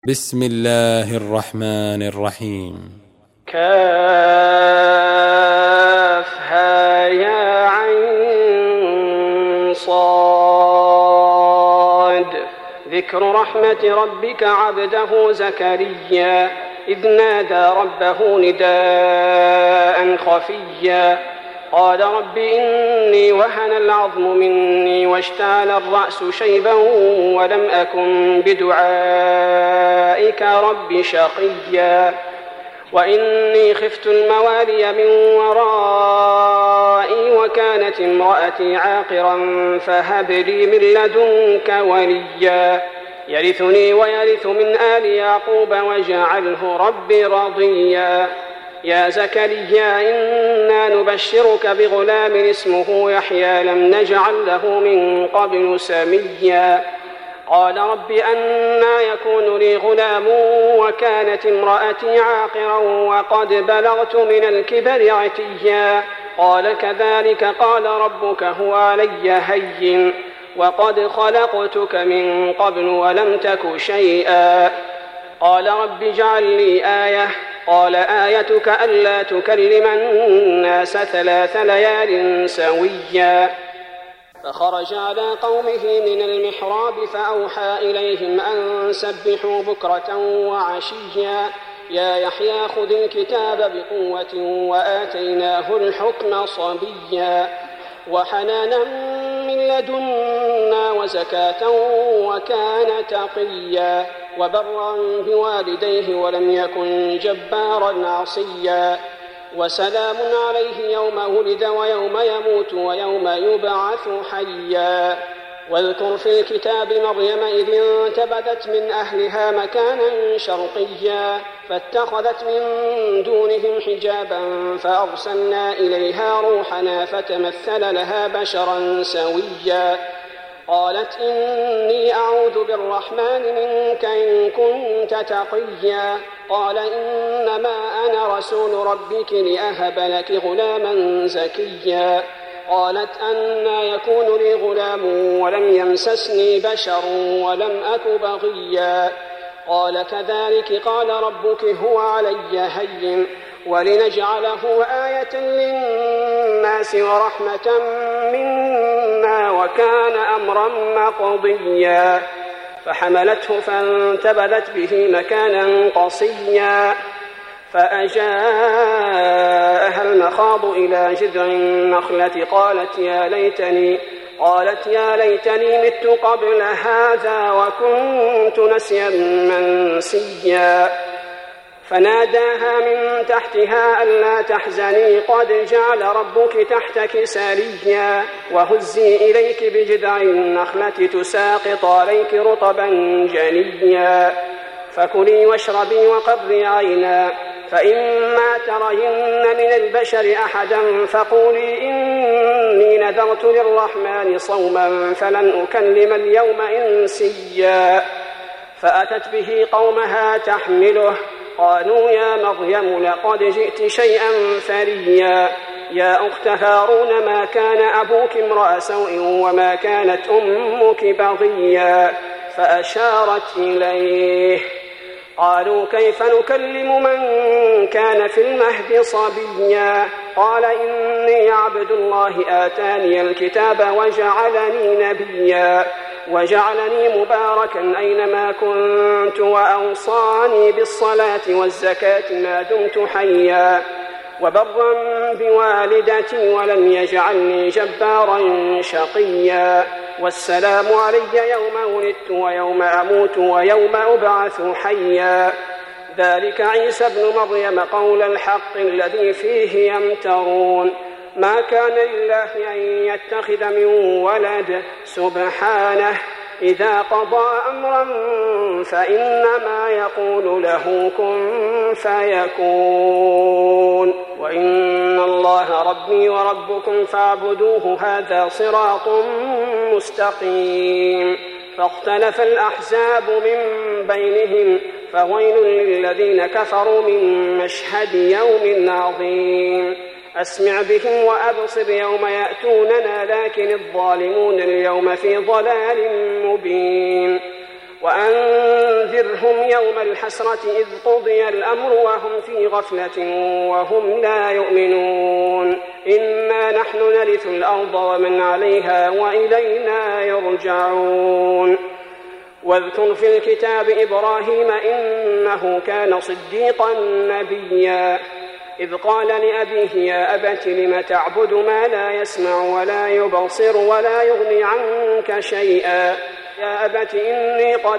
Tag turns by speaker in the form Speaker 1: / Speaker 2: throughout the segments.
Speaker 1: بسم الله الرحمن الرحيم.
Speaker 2: كافها يا عين صاد. ذكر رحمة ربك عبده زكريا إذ نادى ربه نداء خفيا قال رب إني وهن العظم مني واشتعل الرأس شيبا ولم أكن بدعائك رب شقيا وإني خفت الموالي من ورائي وكانت امرأتي عاقرا فهب لي من لدنك وليا يرثني ويرث من آل يعقوب واجعله رب رضيا يا زكريا إنا نبشرك بغلام اسمه يحيى لم نجعل له من قبل سميا قال رب أنى يكون لي غلام وكانت امرأتي عاقرا وقد بلغت من الكبر عتيا قال كذلك قال ربك هو علي هين وقد خلقتك من قبل ولم تك شيئا قال رب اجعل لي آية قال آيتك ألا تكلم الناس 3 ليال سويا فخرج على قومه من المحراب فأوحى إليهم أن سبحوا بكرة وعشيا يا يحيى خذ الكتاب بقوة وآتيناه الحكم صبيا وحنانا من لدنا وزكاة وكان تقيا وبرا بوالديه ولم يكن جبارا عصيا وسلام عليه يوم ولد ويوم يموت ويوم يبعث حيا واذكر في الكتاب مريم إذ انتبذت من أهلها مكانا شرقيا فاتخذت من دونهم حجابا فأرسلنا إليها روحنا فتمثل لها بشرا سويا قالت إني أعوذ بالرحمن منك إن كنت تقيا قال إنما أنا رسول ربك لأهب لك غلاما زكيا قالت أنى يكون لي غلام ولم يمسسني بشر ولم أك بغيا قال كذلك قال ربك هو علي هين ولنجعله آية للناس ورحمة منا وكان أمرا مقضيا فحملته فانتبذت به مكانا قصيا فأجاءها المخاض إلى جذع النخلة قالت يا ليتني مت قبل هذا وكنت نسيا منسيا فناداها من تحتها ألا تحزني قد جعل ربك تحتك سريا وهزي إليك بجذع النخلة تساقط عليك رطبا جنيا فكلي واشربي وقري عينا فإما ترين من البشر أحدا فقولي إني نذرت للرحمن صوما فلن أكلم اليوم إنسيا فأتت به قومها تحمله قالوا يا مريم لقد جئت شيئا فريا يا أخت هارون ما كان أبوك امرأ سوء وما كانت أمك بغيا فأشارت إليه قالوا كيف نكلم من كان في المهد صبيا قال إني عبد الله آتاني الكتاب وجعلني نبيا وجعلني مباركا أينما كنت وأوصاني بالصلاة والزكاة ما دمت حيا وبرا بوالدتي ولم يجعلني جبارا شقيا والسلام علي يوم ولدت ويوم أموت ويوم أبعث حيا ذلك عيسى ابن مريم قول الحق الذي فيه يمترون ما كان لله أن يتخذ من ولد سبحانه إذا قضى أمرا فإنما يقول له كن فيكون وإن الله ربي وربكم فاعبدوه هذا صراط مستقيم فاختلف الأحزاب من بينهم فويل للذين كفروا من مشهد يوم عظيم أسمع بهم وأبصر يوم يأتوننا لكن الظالمون اليوم في ضلال مبين وأنذرهم يوم الحسرة إذ قضي الأمر وهم في غفلة وهم لا يؤمنون إنا نحن نرث الأرض ومن عليها وإلينا يرجعون واذكر في الكتاب إبراهيم إنه كان صديقا نبيا إذ قال لأبيه يا أبت لم تعبد ما لا يسمع ولا يبصر ولا يغني عنك شيئا يا أبت إني قد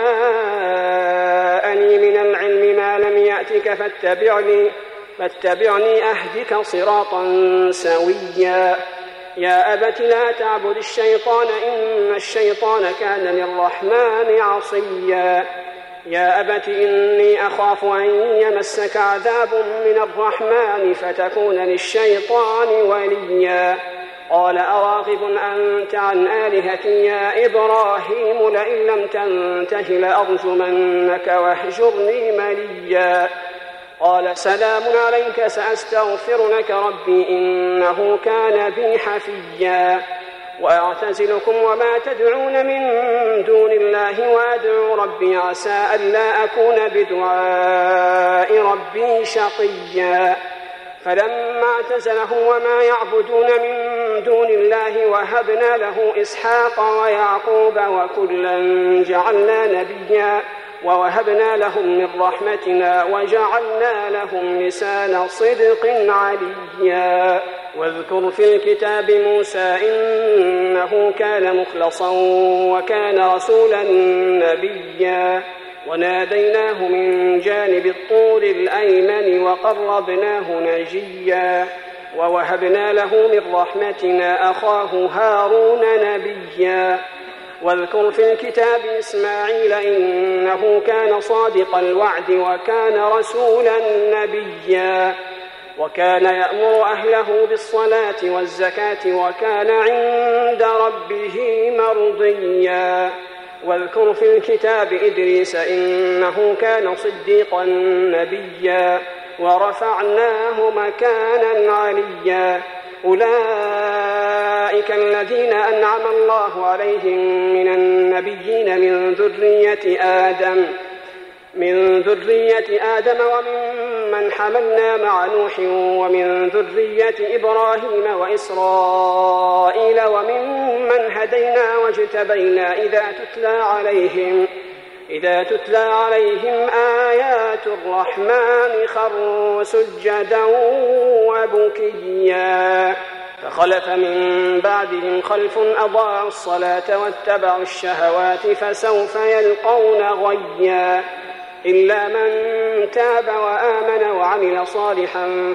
Speaker 2: جاءني من العلم ما لم يأتك فاتبعني أهدك صراطا سويا يا أبت لا تعبد الشيطان إن الشيطان كان للرحمن عصيا يا أبت إني أخاف أن يمسك عذاب من الرحمن فتكون للشيطان وليا قال أراغب أنت عن آلهتي يا إبراهيم لئن لم تنته لأرجمنك واهجرني مليا قال سلام عليك سأستغفر لك ربي إنه كان بي حفيا وأعتزلكم وما تدعون من دون الله وأدعو ربي عسى ألا أكون بدعاء ربي شقيا فلما اعتزلهم وما يعبدون من دون الله وهبنا له إسحاق ويعقوب وكلا جعلنا نبيا ووهبنا لهم من رحمتنا وجعلنا لهم لسان صدق عليا واذكر في الكتاب موسى إنه كان مخلصا وكان رسولا نبيا وناديناه من جانب الطور الأيمن وقربناه نجيا ووهبنا له من رحمتنا أخاه هارون نبيا واذكر في الكتاب إسماعيل إنه كان صادق الوعد وكان رسولا نبيا وكان يأمر أهله بالصلاة والزكاة وكان عند ربه مرضيا واذكر في الكتاب إدريس إنه كان صديقا نبيا ورفعناه مكانا عليا أولئك الذين أنعم الله عليهم من النبيين من ذرية آدم وممن حملنا مع نوح ومن ذرية إبراهيم وإسرائيل وممن هدينا واجتبينا إذا تتلى عليهم آيات الرحمن خروا سجدا وبكيا فخلف من بعدهم خلف أضاعوا الصلاة واتبعوا الشهوات فسوف يلقون غيا إلا من تاب وآمن وعمل صالحا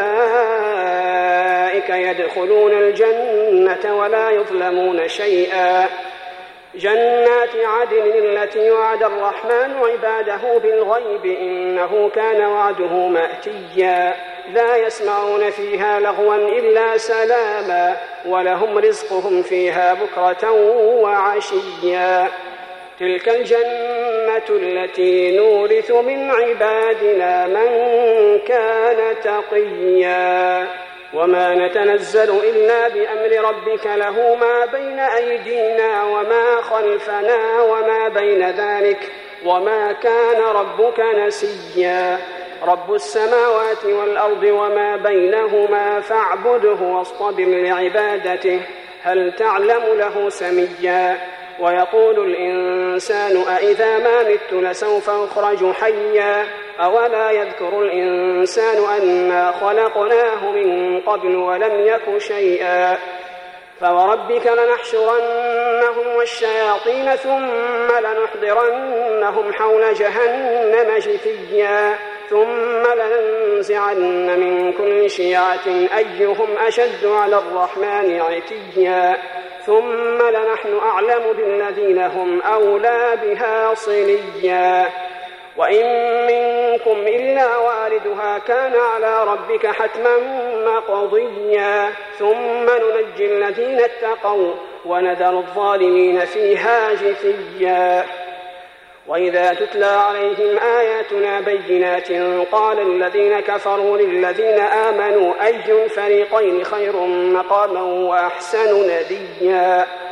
Speaker 2: فأولئك يدخلون الجنة ولا يظلمون شيئا جنات عدن التي وعد الرحمن عباده بالغيب إنه كان وعده مأتيا لا يسمعون فيها لغوا إلا سلاما ولهم رزقهم فيها بكرة وعشيا تلك الجنة التي نورث من عبادنا من كان تقيا وما نتنزل إلا بأمر ربك له ما بين أيدينا وما خلفنا وما بين ذلك وما كان ربك نسيا رب السماوات والأرض وما بينهما فاعبده واصطبر لعبادته هل تعلم له سميا ويقول الإنسان أإذا ما مت لسوف أخرج حيا أولا يذكر الإنسان أنا خلقناه من قبل ولم يك شيئا فوربك لنحشرنهم والشياطين ثم لنحضرنهم حول جهنم جثيا ثم لننزعن من كل شيعة أيهم أشد على الرحمن عتيا ثم لنحن أعلم بالذين هم أولى بها صليا وإن منكم إلا واردها كان على ربك حتما مقضيا ثم ننجي الذين اتقوا ونذر الظالمين فيها جثيا وإذا تتلى عليهم آياتنا بينات قال الذين كفروا للذين آمنوا أي الفريقين خير مقاما وأحسن نديا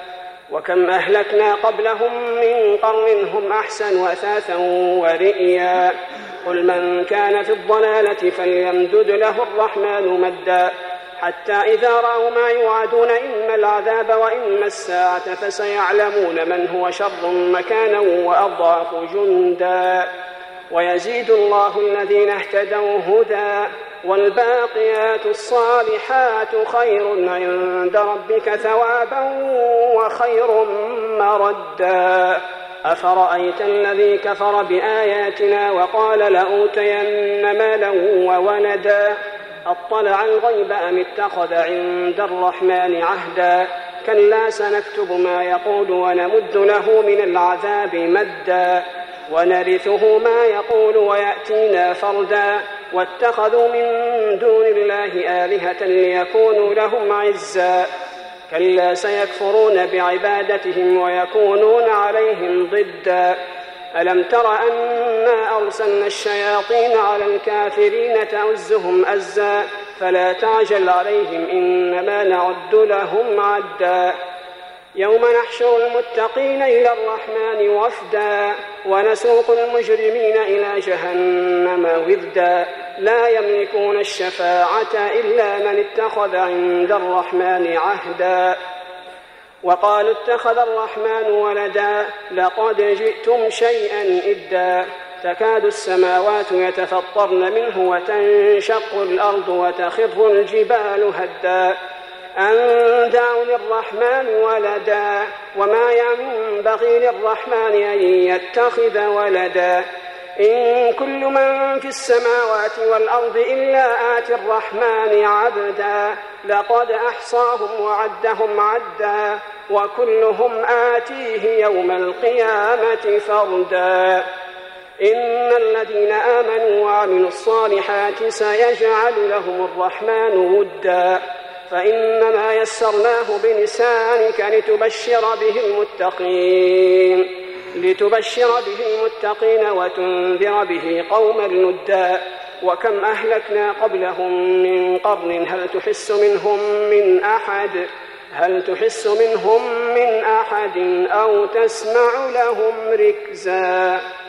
Speaker 2: وكم أهلكنا قبلهم من قرن هم أحسن أثاثا ورئيا قل من كان في الضلالة فليمدد له الرحمن مدا حتى إذا رأوا ما يوعدون إما العذاب وإما الساعة فسيعلمون من هو شر مكانا وأضعف جندا ويزيد الله الذين اهتدوا هدى والباقيات الصالحات خير عند ربك ثوابا وخير مردا أفرأيت الذي كفر بآياتنا وقال لأوتين مالا وولدا أطلع الغيب أم اتخذ عند الرحمن عهدا كلا سنكتب ما يقول ونمد له من العذاب مدا ونرثه ما يقول ويأتينا فردا واتخذوا من دون الله آلهة ليكونوا لهم عزا كلا سيكفرون بعبادتهم ويكونون عليهم ضدا ألم تر أنا أرسلنا الشياطين على الكافرين تؤزهم أزا فلا تعجل عليهم إنما نعد لهم عدا يوم نحشر المتقين إلى الرحمن وفدا ونسوق المجرمين إلى جهنم وردا لا يملكون الشفاعة إلا من اتخذ عند الرحمن عهدا وقالوا اتخذ الرحمن ولدا لقد جئتم شيئا إدا تكاد السماوات يتفطرن منه وتنشق الأرض وتخر الجبال هدا أن دعوا للرحمن ولدا وما ينبغي للرحمن أن يتخذ ولدا إن كل من في السماوات والأرض إلا آتي الرحمن عبدا لقد أحصاهم وعدهم عدا وكلهم آتيه يوم القيامة فردا إن الذين آمنوا وعملوا الصالحات سيجعل لهم الرحمن ودا فإنما يسرناه بلسانك لتبشر به المتقين وتنذر به قوما لدا وكم أهلكنا قبلهم من قرن هل تحس منهم من أحد أو تسمع لهم ركزا.